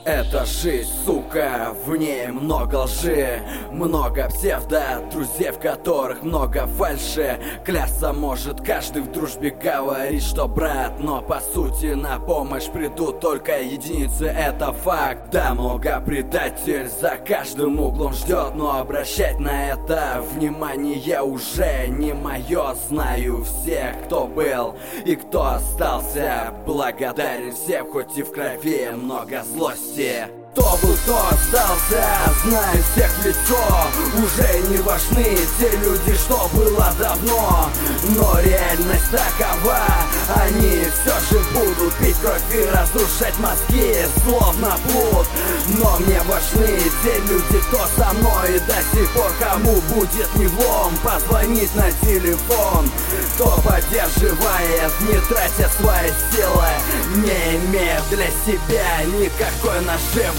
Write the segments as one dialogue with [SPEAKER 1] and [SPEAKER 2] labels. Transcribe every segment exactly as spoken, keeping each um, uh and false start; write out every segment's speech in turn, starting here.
[SPEAKER 1] Это жизнь, сука, в ней много лжи, много псевдо, друзей, в которых много фальши. Клясться может каждый, в дружбе говорит, что брат, но по сути на помощь придут только единицы, это факт. Да, много предатель за каждым углом ждет, но обращать на это внимание уже не мое. Знаю всех, кто был и кто остался, благодарен всем, хоть и в крови много злости. Кто был, кто остался, знаю всех в лицо. Уже не важны те люди, что было давно, но реальность такова, они все же будут пить кровь и разрушать мозги, словно плут. Но мне важны те люди, кто со мной до сих пор, кому будет не влом позвонить на телефон, кто поддерживает, не тратя свои силы, не имея для себя никакой наживы.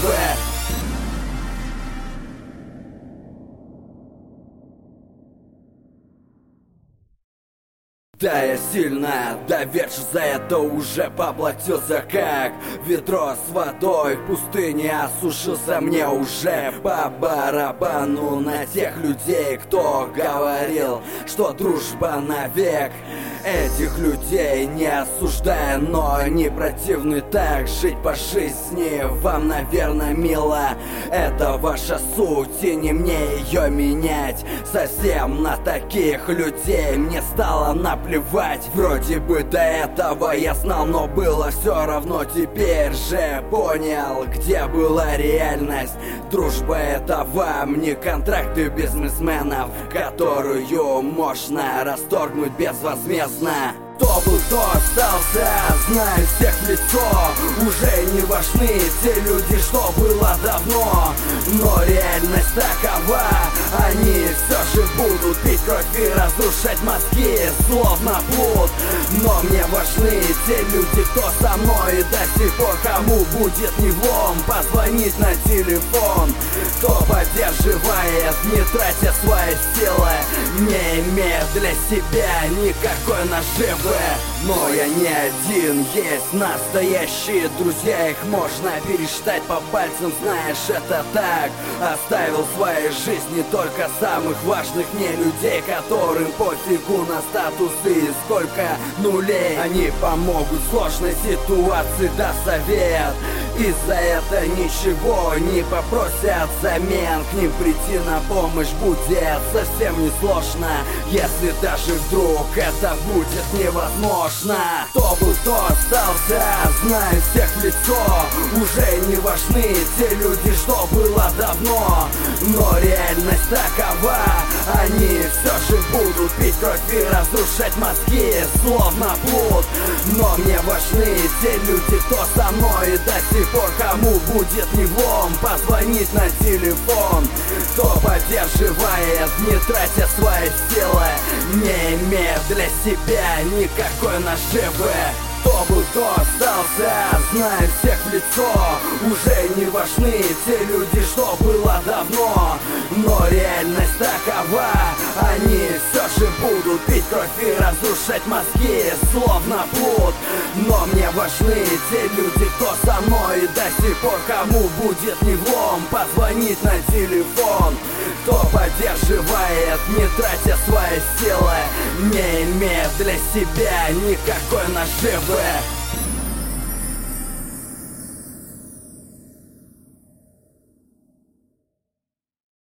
[SPEAKER 1] Да, я сильно доверчу, за это уже поплатился, как ведро с водой в пустыне осушился. Мне уже по барабану на тех людей, кто говорил, что дружба навек. Этих людей не осуждая, но не противны так жить по жизни. Вам, наверное, мило, это ваша суть, и не мне ее менять. Совсем на таких людей мне стало наплевать. Вроде бы до этого я знал, но было все равно. Теперь же понял, где была реальность. Дружба — это вам не контракты бизнесменов, которую можно расторгнуть безвозмездно. Кто был, кто остался, знаю всех в лицо. Уже не важны те люди, что было давно, но реальность такова, они все же будут пить кровь и разрушать мозги, словно плут. Но мне важны те люди, кто со мной до сих пор, кому будет не влом позвонить на телефон, кто поддерживает, не тратя свои силы, не имея для себя никакой наживы. Но я не один, есть настоящие друзья, их можно пересчитать по пальцам, знаешь, это так. Оставил в своей жизни только самых важных мне людей, которым пофигу на статусы и сколько нулей. Они помогут в сложной ситуации, да совет, и за это ничего не попросят взамен. К ним прийти на помощь будет совсем не сложно, если даже вдруг это будет невозможно. Кто был, кто остался, знаю всех в лицо. Уже не важны те люди, что было давно, но реальность такова, они все же будут пить кровь и разрушать мозги, словно плут. Но мне важны те люди, кто со мной до сих пор, кому будет не влом позвонить на телефон, кто поддерживает, не тратя свои силы, не имея для себя никакой наживы. Кто был, кто остался, знаю всех в лицо. Уже не важны те люди, что было давно, но реальность такова, они все же будут пить кровь и разрушать мозги, словно плут. Но мне важны те люди, кто со мной до сих пор, кому будет не влом позвонить на телефон, кто поддерживает, не тратя свои силы, не имея для себя никакой наживы.